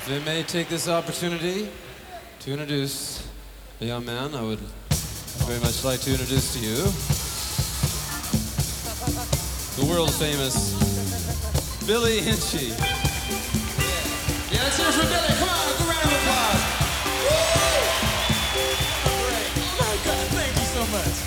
If I may take this opportunity to introduce a young man I would very much like to introduce to you. The world famous Billy Hinchy. Yeah, let's hear it for Billy. Come on, good round of applause. Woo! Great. My God, thank you so much.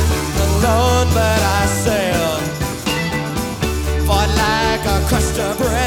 Crushed up